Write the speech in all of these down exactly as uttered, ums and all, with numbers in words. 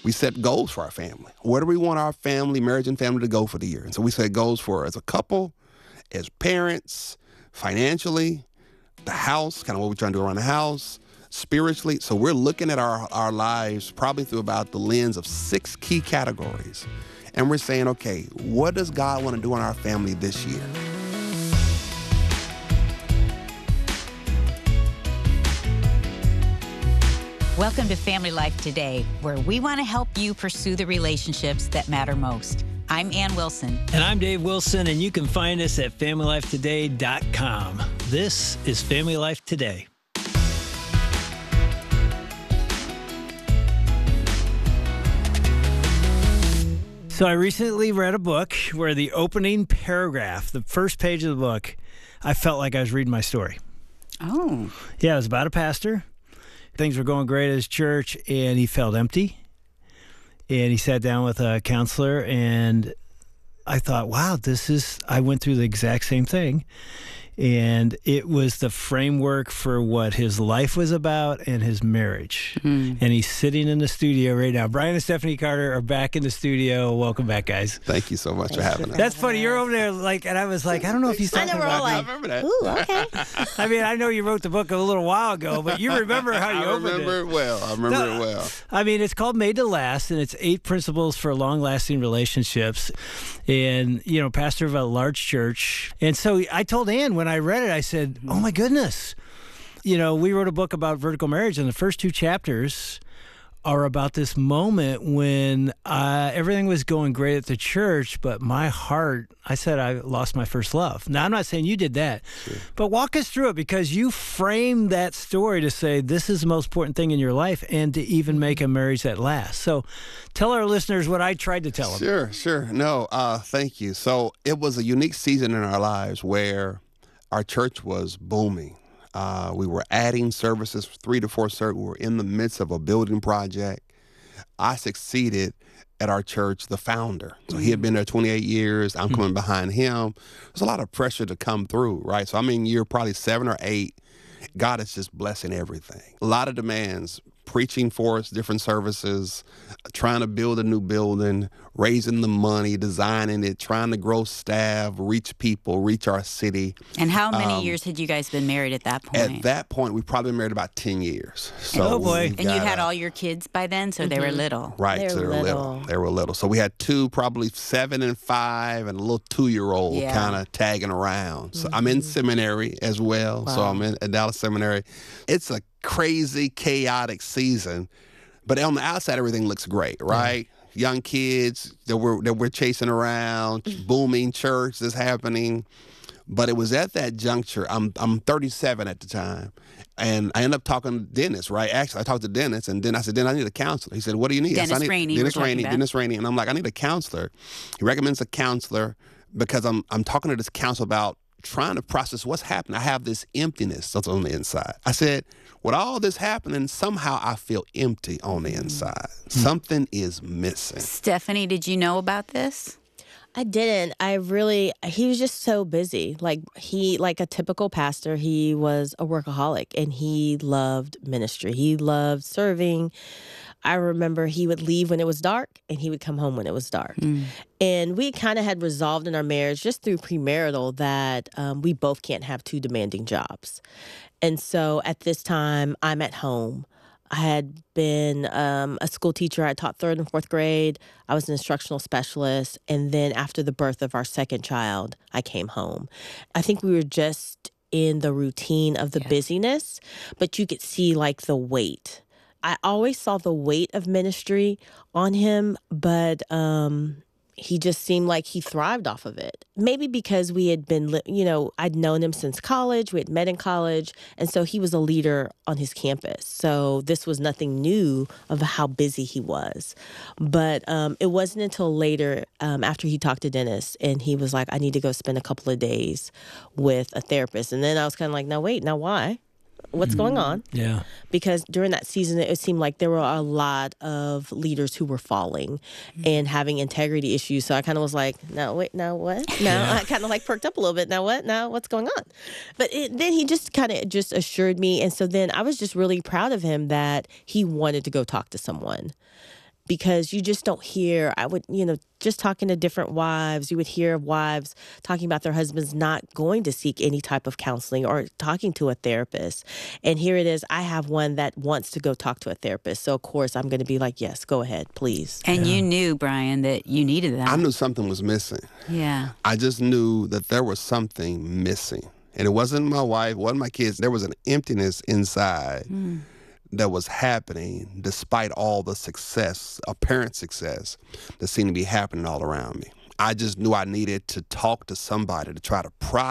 we set goals for our family. Where do we want our family, marriage and family to go for the year? And so we set goals for as a couple, as parents, financially, the house, kind of what we're trying to do around the house, spiritually. So we're looking at our, our lives probably through about the lens of six key categories. And we're saying, okay, what does God want to do in our family this year? Welcome to Family Life Today, where we want to help you pursue the relationships that matter most. I'm Ann Wilson. And I'm Dave Wilson, and you can find us at family life today dot com. This is Family Life Today. So I recently read a book where the opening paragraph, the first page of the book, I felt like I was reading my story. Oh. Yeah, it was about a pastor. Things were going great at his church, and he felt empty. And he sat down with a counselor, and I thought, wow, this is, I went through the exact same thing. And it was the framework for what his life was about and his marriage. Mm. And he's sitting in the studio right now. Brian and Stephanie Carter are back in the studio. Welcome back, guys. Thank you so much for having us. That's funny. You're over there like, and I was like, I don't know if he's talking I know, about like, I remember that. Ooh, okay. I mean, I know you wrote the book a little while ago, but you remember how you I opened remember it. it well. I remember No, it well. I mean, it's called Made to Last, and it's eight principles for long-lasting relationships. And, you know, pastor of a large church. And so I told Ann when I read it, I said, oh, my goodness. You know, we wrote a book about vertical marriage, and the first two chapters are about this moment when uh, everything was going great at the church, but my heart, I said I lost my first love. Now, I'm not saying you did that, sure. But walk us through it, because you framed that story to say this is the most important thing in your life and to even make a marriage that lasts. So tell our listeners what I tried to tell them. Sure, sure. No, uh, thank you. So it was a unique season in our lives where our church was booming. Uh, we were adding services, three to four services. We were in the midst of a building project. I succeeded at our church, the founder. So he had been there twenty-eight years. I'm coming behind him. There's a lot of pressure to come through, right? So I'm in year probably seven or eight. God is just blessing everything. A lot of demands, preaching for us, different services, trying to build a new building, raising the money, designing it, trying to grow staff, reach people, reach our city. And how many Um, years had you guys been married at that point? At that point, we probably been married about ten years. So Oh, boy. we've And you got had a- all your kids by then, so they were little. Right, They so were they were little. little. They were little. So we had two, probably seven and five, and a little two-year-old Yeah. kind of tagging around. So I'm in seminary as well. So I'm in at Dallas Seminary. It's a crazy, chaotic season, but on the outside, everything looks great, right? Yeah. Young kids that we're that we're chasing around, booming church that's happening. But it was at that juncture. I'm I'm thirty-seven at the time. And I ended up talking to Dennis, right? Actually, I talked to Dennis, and then I said, Dennis, I need a counselor. He said, what do you need? I said, Dennis I need, Rainey, Dennis we're talking Rainey, about. Dennis Rainey. And I'm like, I need a counselor. He recommends a counselor because I'm I'm talking to this counselor about trying to process what's happening. I have this emptiness that's on the inside. I said, with all this happening, somehow I feel empty on the inside. Something is missing. Stephanie, did you know about this? I didn't. I really, he was just so busy. Like he, like a typical pastor, he was a workaholic and he loved ministry. He loved serving. I remember he would leave when it was dark and he would come home when it was dark. Mm. And we kind of had resolved in our marriage just through premarital that um, we both can't have two demanding jobs. And so at this time, I'm at home. I had been um, a school teacher. I taught third and fourth grade. I was an instructional specialist. And then after the birth of our second child, I came home. I think we were just in the routine of the yeah. busyness, but you could see like the weight. I always saw the weight of ministry on him, but um, he just seemed like he thrived off of it. Maybe because we had been, you know, I'd known him since college. We had met in college. And so he was a leader on his campus. So this was nothing new of how busy he was. But um, it wasn't until later, um, after he talked to Dennis, and he was like, I need to go spend a couple of days with a therapist. And then I was kind of like, now, wait, now why? What's going on? Yeah. Because during that season, it seemed like there were a lot of leaders who were falling and having integrity issues. So I kind of was like, no, wait, now what? Now Yeah. I kind of like perked up a little bit. Now what? Now what's going on? But it, then he just kind of just assured me. And so then I was just really proud of him that he wanted to go talk to someone. because you just don't hear, I would, you know, just talking to different wives, you would hear of wives talking about their husbands not going to seek any type of counseling or talking to a therapist. And here it is, I have one that wants to go talk to a therapist. So, of course, I'm going to be like, yes, go ahead, please. And Yeah. you knew, Brian, that you needed that. I knew something was missing. Yeah. I just knew that there was something missing. And it wasn't my wife, it wasn't my kids. There was an emptiness inside Mm. that was happening despite all the success, apparent success, that seemed to be happening all around me. I just knew I needed to talk to somebody to try to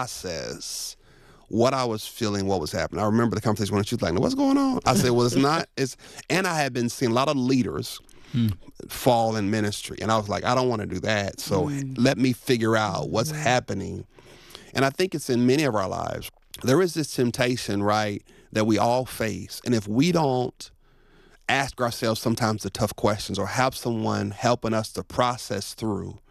process what I was feeling, what was happening. I remember the conversation when she was like, what's going on? I said, well, it's not. It's, and I had been seeing a lot of leaders Hmm. fall in ministry. And I was like, I don't want to do that. So Mm. let me figure out what's happening. And I think it's in many of our lives. There is this temptation, right, that we all face. And if we don't ask ourselves sometimes the tough questions or have someone helping us to process through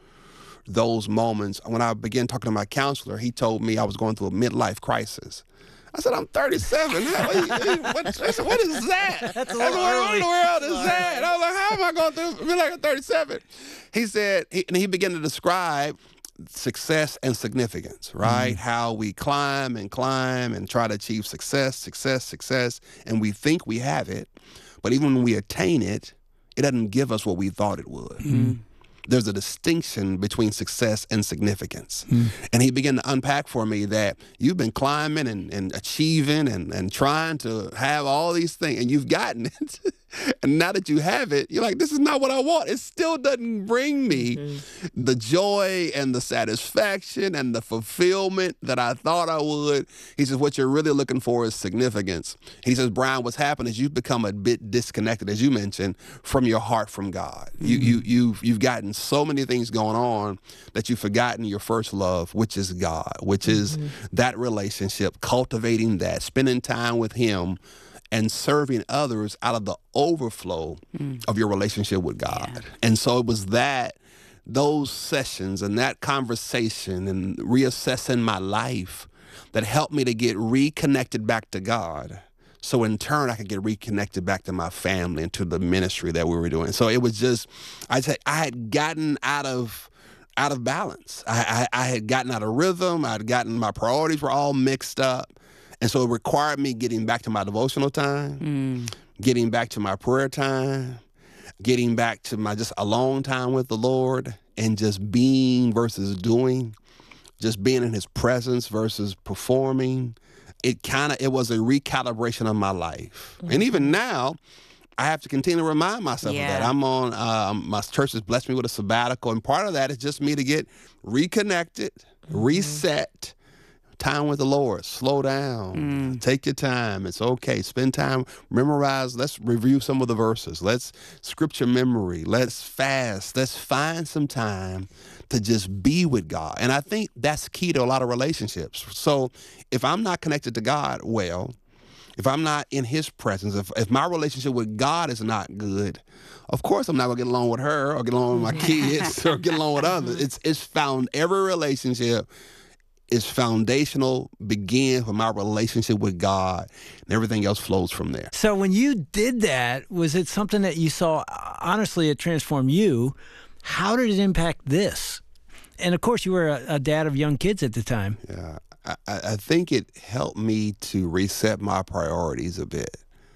those moments. When I began talking to my counselor, he told me I was going through a midlife crisis. I said, I'm thirty-seven. What, what, what is that? That's a I said, little what early. in the world is that? I was like, how am I going through midlife at thirty-seven? He said, he, and he began to describe success and significance, right? Mm-hmm. How we climb and climb and try to achieve success, success, success, and we think we have it. But even when we attain it, it doesn't give us what we thought it would. Mm-hmm. There's a distinction between success and significance. Mm. And he began to unpack for me that you've been climbing and, and achieving and, and trying to have all these things, and you've gotten it. And now that you have it, you're like, this is not what I want. It still doesn't bring me mm-hmm. the joy and the satisfaction and the fulfillment that I thought I would. He says, what you're really looking for is significance. He says, Brian, what's happened is you've become a bit disconnected, as you mentioned, from your heart from God. Mm-hmm. You, you, you've, you've gotten so many things going on that you've forgotten your first love, which is God, which is mm-hmm. that relationship, cultivating that, spending time with Him, and serving others out of the overflow mm. of your relationship with God. Yeah. And so it was that, those sessions and that conversation and reassessing my life that helped me to get reconnected back to God. So in turn, I could get reconnected back to my family and to the ministry that we were doing. So it was just, I'd say I had gotten out of out of balance. I, I, I had gotten out of rhythm. I had gotten, my priorities were all mixed up. And so it required me getting back to my devotional time, mm. getting back to my prayer time, getting back to my just alone time with the Lord, and just being versus doing, just being in His presence versus performing. It kind of, it was a recalibration of my life. Mm-hmm. And even now, I have to continue to remind myself yeah. of that. I'm on, uh, my church has blessed me with a sabbatical, and part of that is just me to get reconnected, mm-hmm. reset, time with the Lord. Slow down. Mm. Take your time. It's okay. Spend time. Memorize. Let's review some of the verses. Let's scripture memory. Let's fast. Let's find some time to just be with God. And I think that's key to a lot of relationships. So if I'm not connected to God well, if I'm not in His presence, if, if my relationship with God is not good, of course I'm not going to get along with her or get along with my kids or get along with others. It's, it's found every relationship is foundational, begins with my relationship with God, and everything else flows from there. So when you did that, was it something that you saw, honestly, it transformed you? How did it impact this? And of course, you were a, a dad of young kids at the time. Yeah, I, I think it helped me to reset my priorities a bit.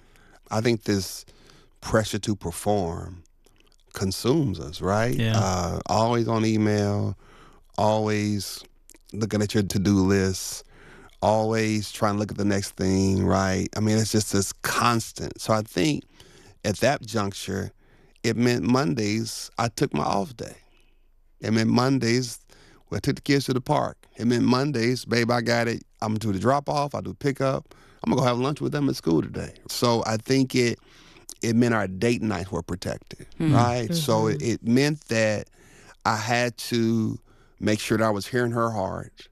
I think this pressure to perform consumes us, right? Yeah. Uh, always on email, always looking at your to-do list, always trying to look at the next thing, right? I mean, it's just this constant. So I think at that juncture, it meant Mondays, I took my off day. It meant Mondays, well, I took the kids to the park. It meant Mondays, babe, I got it. I'm going to do the drop-off, I'll do pick-up. I'm going to go have lunch with them at school today. So I think it it meant our date nights were protected, mm-hmm. right? Mm-hmm. So it, it meant that I had to make sure that I was hearing her heart,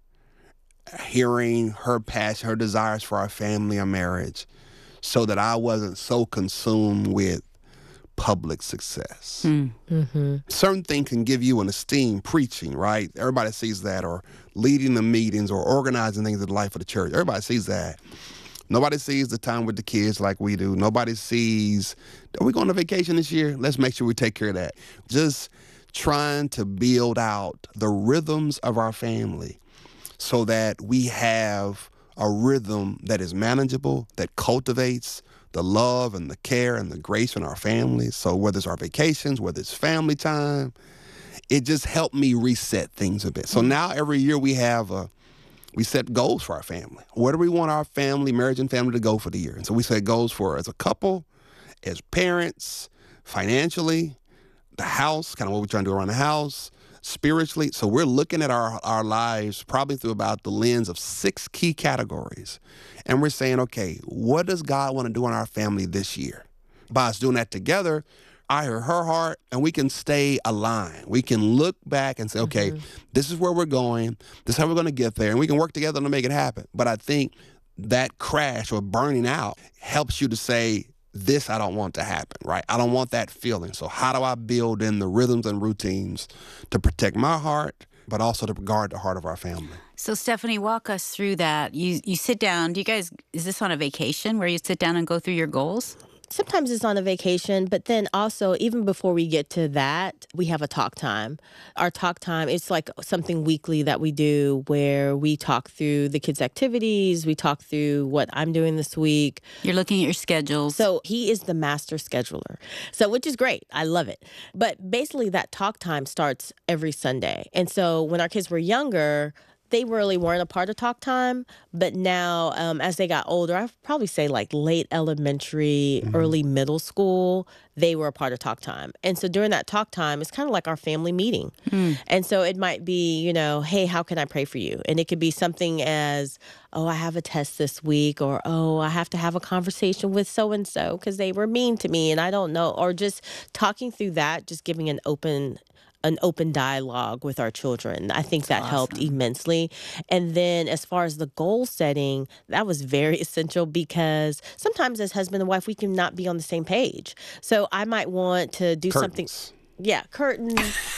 hearing her passion, her desires for our family and marriage, so that I wasn't so consumed with public success. Mm. Mm-hmm. Certain things can give you an esteem, preaching, right? Everybody sees that, or leading the meetings or organizing things in the life of the church. Everybody sees that. Nobody sees the time with the kids like we do. Nobody sees, are we going on vacation this year? Let's make sure we take care of that. Just trying to build out the rhythms of our family so that we have a rhythm that is manageable, that cultivates the love and the care and the grace in our families. So whether it's our vacations, whether it's family time, it just helped me reset things a bit. So now every year we have a, we set goals for our family. Where do we want our family, marriage and family to go for the year? And so we set goals for as a couple, as parents, financially, the house, kind of what we're trying to do around the house, spiritually. So we're looking at our, our lives probably through about the lens of six key categories. And we're saying, okay, what does God want to do in our family this year? By us doing that together, I hear her heart, and we can stay aligned. We can look back and say, okay, mm-hmm. this is where we're going. This is how we're going to get there. And we can work together to make it happen. But I think that crash or burning out helps you to say, this I don't want to happen, right? I don't want that feeling. So how do I build in the rhythms and routines to protect my heart, but also to guard the heart of our family? So Stephanie, walk us through that. You you sit down. Do you guys, is this on a vacation where you sit down and go through your goals? Sometimes it's on a vacation, but then also, even before we get to that, we have a talk time. Our talk time, it's like something weekly that we do where we talk through the kids' activities, we talk through what I'm doing this week. You're looking at your schedules. So he is the master scheduler, so which is great. I love it. But basically, that talk time starts every Sunday. And so when our kids were younger, they really weren't a part of talk time, but now um, as they got older, I'd probably say like late elementary, mm-hmm. early middle school, they were a part of talk time. And so during that talk time, it's kind of like our family meeting. Mm. And so it might be, you know, hey, how can I pray for you? And it could be something as, oh, I have a test this week, or, oh, I have to have a conversation with so-and-so because they were mean to me and I don't know, or just talking through that, just giving an open an open dialogue with our children. I think that awesome. helped immensely. And then as far as the goal setting, that was very essential because sometimes as husband and wife, we can not be on the same page. So I might want to do Curtains. something. Yeah, curtains.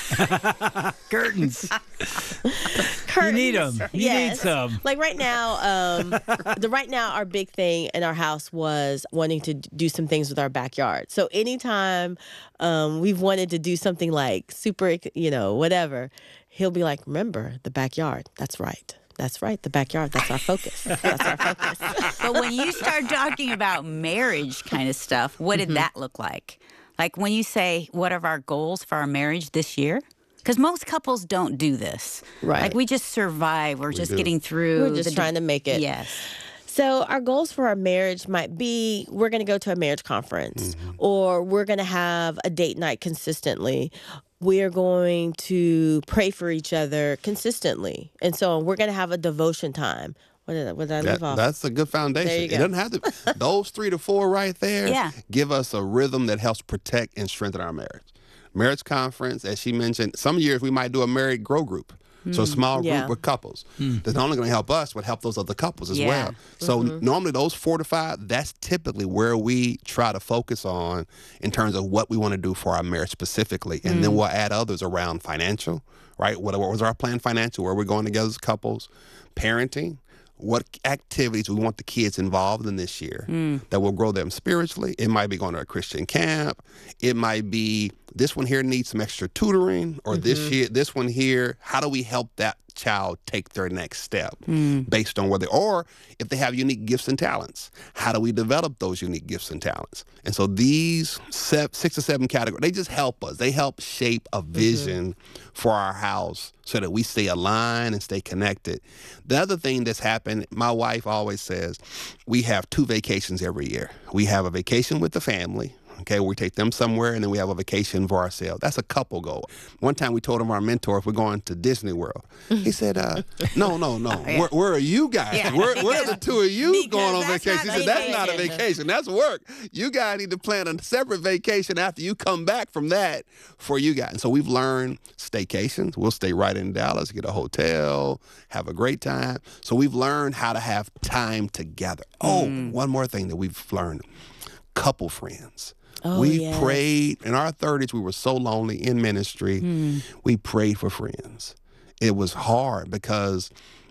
Curtains. Curtains. You need them. You yes. need some. Like right now, um, the right now, our big thing in our house was wanting to do some things with our backyard. So anytime um, we've wanted to do something like super, you know, whatever, he'll be like, remember, the backyard. That's right. That's right. The backyard. That's our focus. That's our focus. But when you start talking about marriage kind of stuff, what did mm-hmm. that look like? Like when you say, what are our goals for our marriage this year? Because most couples don't do this. Right. Like we just survive. We're We just do. getting through. We're just the, trying to make it. Yes. So our goals for our marriage might be we're going to go to a marriage conference mm-hmm. or we're going to have a date night consistently. We're going to pray for each other consistently. And so we're going to have a devotion time. What did I, what did I That, leave off? that's a good foundation. There you It go. doesn't have to, those three to four right there Yeah. give us a rhythm that helps protect and strengthen our marriage. Marriage conference, as she mentioned, some years we might do a married grow group. So a small group Yeah. with couples. That's not only going to help us, but help those other couples as Yeah. well. So Mm-hmm. normally those four to five, that's typically where we try to focus on in terms of what we want to do for our marriage specifically. And Mm. then we'll add others around financial, right? What, what was our plan financial? Where we're going together as couples? Parenting. What activities we want the kids involved in this year mm. that will grow them spiritually. It might be going to a Christian camp. It might be this one here needs some extra tutoring, or mm-hmm. this year, this one here, how do we help that child take their next step mm. based on whether, or if they have unique gifts and talents, how do we develop those unique gifts and talents? And so these seven, six or seven categories, they just help us. They help shape a vision mm-hmm. for our house so that we stay aligned and stay connected. The other thing that's happened, my wife always says, we have two vacations every year. We have a vacation with the family. Okay, we take them somewhere, and then we have a vacation for ourselves. That's a couple goal. One time we told him, our mentor, if we're going to Disney World, he said, uh, no, no, no. Oh, yeah. where, where are you guys? Yeah. Where, where are the two of you Because going on that's vacation? not He said, that's not a vacation. vacation. That's work. You guys need to plan a separate vacation after you come back from that for you guys. And so we've learned staycations. We'll stay right in Dallas, get a hotel, have a great time. So we've learned how to have time together. Oh, mm. one more thing that we've learned. Couple friends. Oh, we yes. prayed in our thirties. We were so lonely in ministry. Mm. We prayed for friends. It was hard because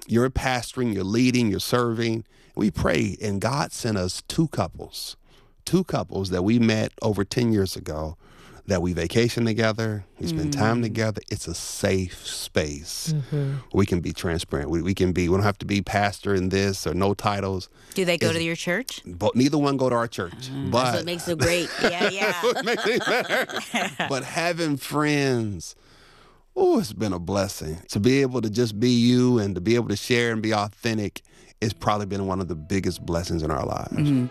you're pastoring, you're leading, you're serving. We prayed, and God sent us two couples, two couples that we met over ten years ago, that we vacation together, we spend mm. time together. It's a safe space. Mm-hmm. We can be transparent. We, we can be, we don't have to be pastor in this or no titles. Do they go it's, to your church? But neither one go to our church. Mm. But, that's what makes it great. Yeah, yeah. That's what makes it better. But having friends, oh, it's been a blessing. To be able to just be you and to be able to share and be authentic, it's probably been one of the biggest blessings in our lives. Mm-hmm.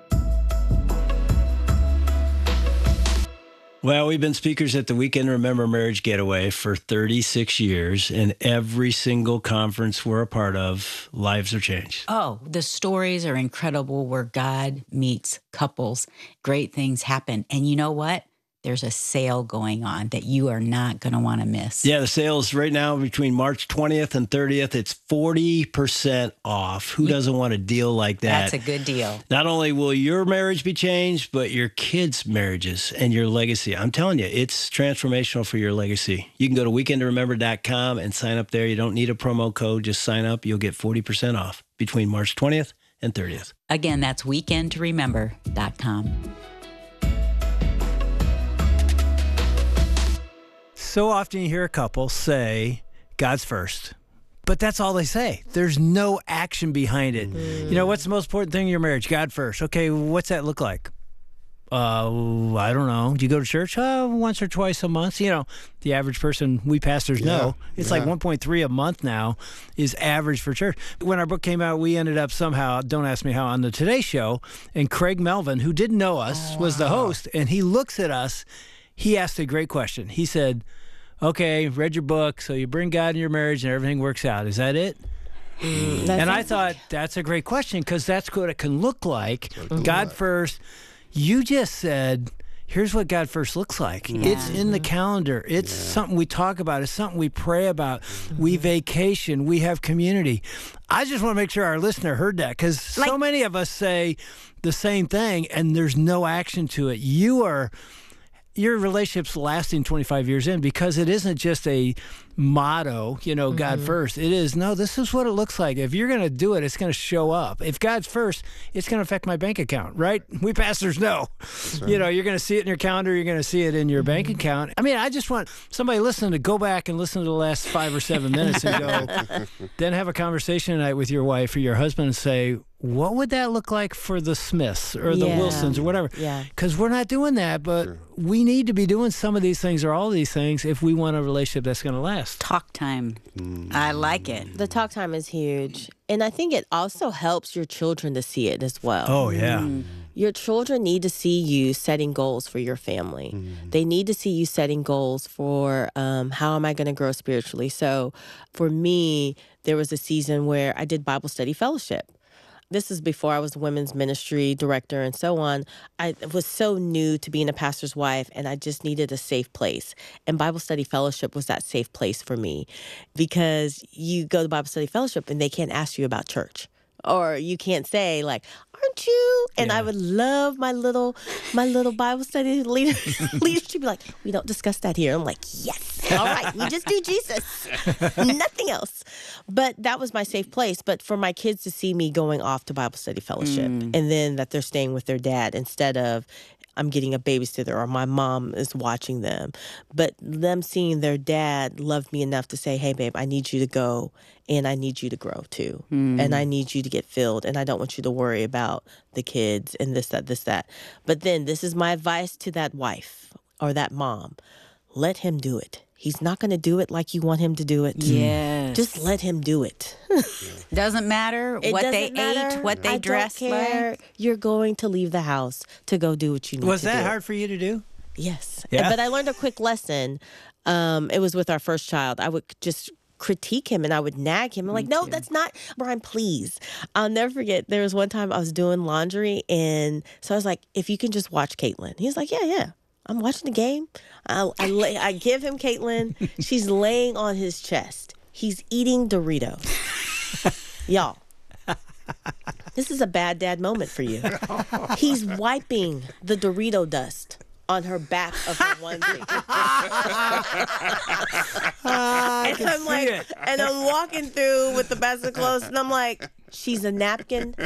Well, we've been speakers at the Weekend Remember Marriage Getaway for thirty-six years, and every single conference we're a part of, lives are changed. Oh, the stories are incredible where God meets couples. Great things happen. And you know what? There's a sale going on that you are not going to want to miss. Yeah, the sale's right now between March twentieth and thirtieth. It's forty percent off. Who doesn't want a deal like that? That's a good deal. Not only will your marriage be changed, but your kids' marriages and your legacy. I'm telling you, it's transformational for your legacy. You can go to weekend to remember dot com and sign up there. You don't need a promo code. Just sign up. You'll get forty percent off between March twentieth and thirtieth. Again, that's weekend to remember dot com. So often you hear a couple say, God's first. But that's all they say. There's no action behind it. Mm. You know, what's the most important thing in your marriage? God first. Okay, what's that look like? Uh, I don't know. Do you go to church? Uh, once or twice a month. You know, the average person, we pastors yeah, know. It's yeah. like one point three a month now is average for church. When our book came out, we ended up somehow, don't ask me how, on the Today Show. And Craig Melvin, who didn't know us, oh, was the host. And he looks at us. He asked a great question. He said, okay, read your book, so you bring God in your marriage and everything works out. Is that it? Mm, and I thought, that's a great question, because that's what it can look like. Mm-hmm. God first. You just said, here's what God first looks like. Yeah. It's in the calendar. It's yeah. something we talk about. It's something we pray about. Mm-hmm. We vacation. We have community. I just want to make sure our listener heard that, because like, so many of us say the same thing, and there's no action to it. You are... Your relationship's lasting twenty-five years in, because it isn't just a motto, you know, mm-hmm. God first. It is, no, this is what it looks like. If you're going to do it, it's going to show up. If God's first, it's going to affect my bank account, right? We pastors know. Right. You know, you're going to see it in your calendar. You're going to see it in your mm-hmm. bank account. I mean, I just want somebody listening to go back and listen to the last five or seven minutes and go, then have a conversation tonight with your wife or your husband and say, what would that look like for the Smiths or the yeah. Wilsons or whatever? Yeah. Because we're not doing that, but sure. we need to be doing some of these things or all of these things if we want a relationship that's going to last. Talk time. Mm. I like it. The talk time is huge. And I think it also helps your children to see it as well. Oh, yeah. Mm. Your children need to see you setting goals for your family. Mm. They need to see you setting goals for um, how am I going to grow spiritually. So for me, there was a season where I did Bible study fellowship. This is before I was the women's ministry director and so on. I was so new to being a pastor's wife, and I just needed a safe place. And Bible study fellowship was that safe place for me, because you go to Bible study fellowship and they can't ask you about church. Or you can't say, like, aren't you? And yeah. I would love my little my little Bible study leader, leader to be like, we don't discuss that here. I'm like, yes, all right, we just do Jesus, nothing else. But that was my safe place. But for my kids to see me going off to Bible study fellowship mm. and then that they're staying with their dad instead of I'm getting a babysitter or my mom is watching them. But them seeing their dad loved me enough to say, hey, babe, I need you to go and I need you to grow too. Mm. And I need you to get filled. And I don't want you to worry about the kids and this, that, this, that. But then this is my advice to that wife or that mom. Let him do it. He's not going to do it like you want him to do it. Yes. Just let him do it. Doesn't matter it what doesn't they matter. ate, what they I dressed don't care. like. You're going to leave the house to go do what you need Was to do. Was that hard for you to do? Yes. Yeah? But I learned a quick lesson. Um, it was with our first child. I would just critique him and I would nag him. I'm like, no, that's not, Brian, please. I'll never forget. There was one time I was doing laundry, and so I was like, if you can just watch Caitlin. He's like, yeah, yeah. I'm watching the game. I, I, lay, I give him Caitlin. She's laying on his chest. He's eating Doritos. Y'all, this is a bad dad moment for you. He's wiping the Dorito dust on her back of her onesie. I And can I'm see like, it. and I'm walking through with the basket of clothes, and I'm like, she's a napkin.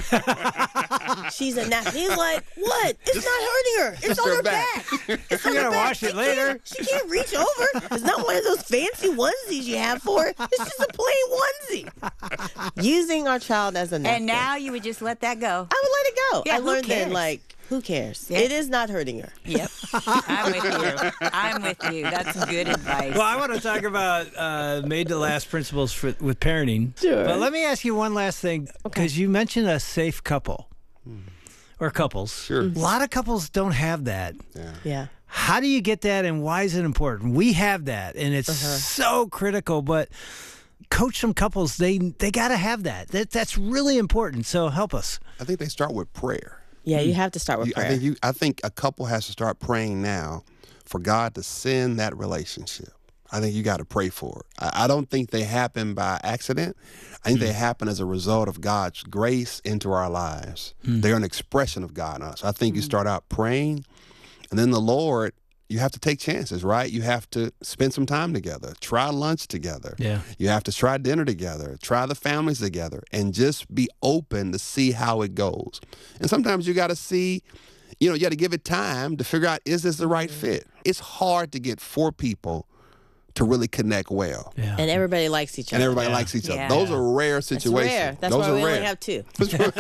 She's a napkin. He's like, what? It's not hurting her. It's on her her back. back. It's on You're her gonna back. wash it She later. can't- She can't reach over. It's not one of those fancy onesies you have for her. It's just a plain onesie. Using our child as a napkin. And now you would just let that go. I would let it go. Yeah, I who learned then, cares? like, who cares? Yeah. It is not hurting her. Yep. I'm with you. I'm with you. That's good advice. Well, I want to talk about uh, made to last principles for, with parenting. Sure. But let me ask you one last thing, because you mentioned a safe couple or couples. Sure. A lot of couples don't have that. Yeah. Yeah. How do you get that, and why is it important? We have that, and it's so critical. But coach some couples; they they got to have that. That that's really important. So help us. I think they start with prayer. Yeah, you have to start with You- I prayer. think you. I think a couple has to start praying now for God to send that relationship. I think you got to pray for it. I, I don't think they happen by accident. I think they happen as a result of God's grace into our lives. They're an expression of God in us. I think you start out praying, and then the Lord. You have to take chances, right? You have to spend some time together, try lunch together. Yeah. You have to try dinner together, try the families together, and just be open to see how it goes. And sometimes you got to see, you know, you got to give it time to figure out, is this the right fit? It's hard to get four people to really connect well. Yeah. And everybody likes each other. And everybody Yeah. likes each other. Yeah. Those are rare That's situations. rare. That's Those why are we rare. only have two.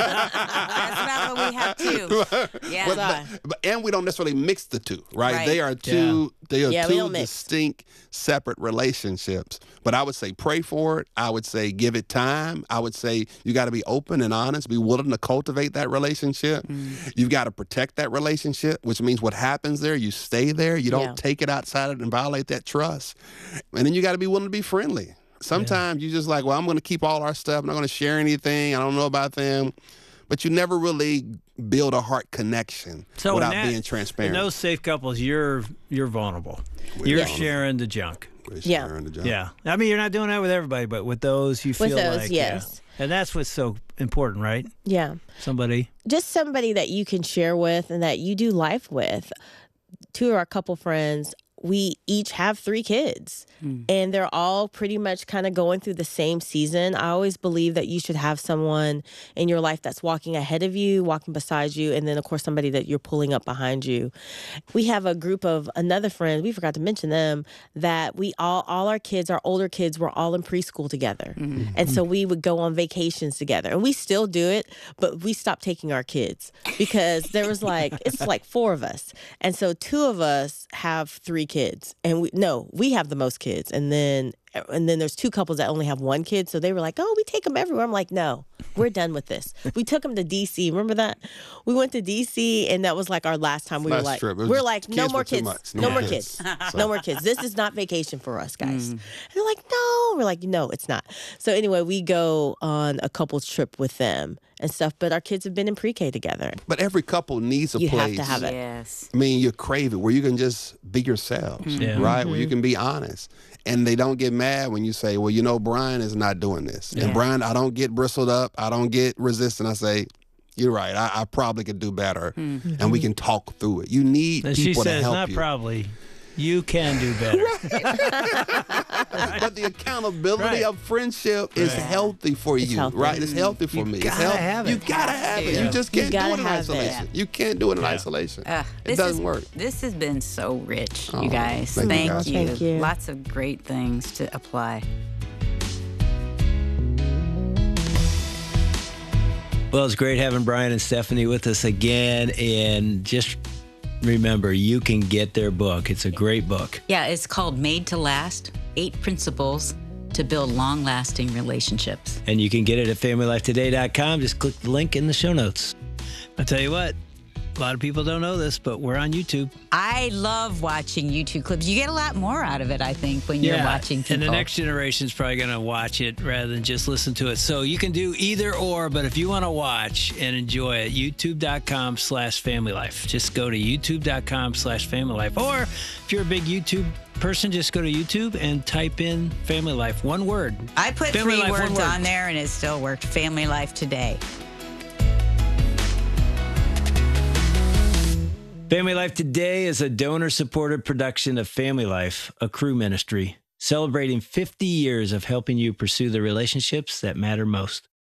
That's about what we have too. Yeah. But, but, but- and we don't necessarily mix the two, right? Right. They are two. They are Yeah, we two don't mix. distinct, separate relationships. But I would say pray for it. I would say give it time. I would say you got to be open and honest. Be willing to cultivate that relationship. Mm. You've got to protect that relationship, which means what happens there, you stay there. You don't Yeah. take it outside it and violate that trust. And then you got to be willing to be friendly. Sometimes you just like, well, I'm going to keep all our stuff. I'm not going to share anything. I don't know about them. But you never really build a heart connection So in without that- being transparent. In those safe couples, you're you're vulnerable. We're you're vulnerable. sharing the junk. We're Yeah. sharing the job. Yeah. I mean, you're not doing that with everybody, but with those, you With feel those, like yes. yeah. And that's what's so important, right? Yeah. Somebody. Just somebody that you can share with and that you do life with. Two of our couple friends, we each have three kids. And they're all pretty much kind of going through the same season. I always believe that you should have someone in your life that's walking ahead of you, walking beside you, and then, of course, somebody that you're pulling up behind you. We have a group of another friend, we forgot to mention them, that we all, all our kids, our older kids, were all in preschool together. And so we would go on vacations together. And we still do it, but we stopped taking our kids because there was like, it's like four of us. And so two of us have three kids. And we, no, we have the most kids. And then and then there's two couples that only have one kid. So they were like, oh, we take them everywhere. I'm like, no, we're done with this. We took them to D C. Remember that? We went to D C and that was like our last time. We Last were like, trip. It was we're just- like, no kids more were too kids. much. No, No more more kids. kids. No more kids. This is not vacation for us, guys. And they're like, no. We're like, no, it's not. So anyway, we go on a couples trip with them and stuff. But our kids have been in pre-K together. But every couple needs a You have place. to have it. Yes. I mean, you crave it where you can just be yourselves, Yeah. right? Where Mm-hmm. you can be honest. And they don't get mad when you say, well, you know, Brian is not doing this. Yeah. And Brian, I don't get bristled up. I don't get resistant. I say, you're right. I, I probably could do better. And we can talk through it. You need And she people to says, help not you. probably. You can do better. But the accountability Right. of friendship is Right. healthy for It's you, healthy. right? It's healthy for You me. It's gotta healthy. have You it. gotta Have have it. to. You just You can't do gotta it in have that. isolation. You can't do it in Yeah. isolation. Uh, it this doesn't is- work. This has been so rich, Oh, you guys. thank you, Thank, guys. you. Thank you. Lots of great things to apply. Well, it's great having Brian and Stephanie with us again. And just remember, you can get their book. It's a great book. Yeah, it's called Made to Last, Eight Principles to Build Long-Lasting Relationships. And you can get it at family life today dot com. Just click the link in the show notes. I'll tell you what, a lot of people don't know this, but we're on YouTube. I love watching YouTube clips. You get a lot more out of it, I think, when you're watching people. And the next generation is probably going to watch it rather than just listen to it. So you can do either or, but if you want to watch and enjoy it, youtube dot com slash family life. Just go to youtube dot com slash family life. Or if you're a big YouTube person, just go to YouTube and type in family life. One word. I put Family three Life, one words word. on there, and it still worked. Family Life Today. Family Life Today is a donor-supported production of Family Life, a Cru ministry, celebrating fifty years of helping you pursue the relationships that matter most.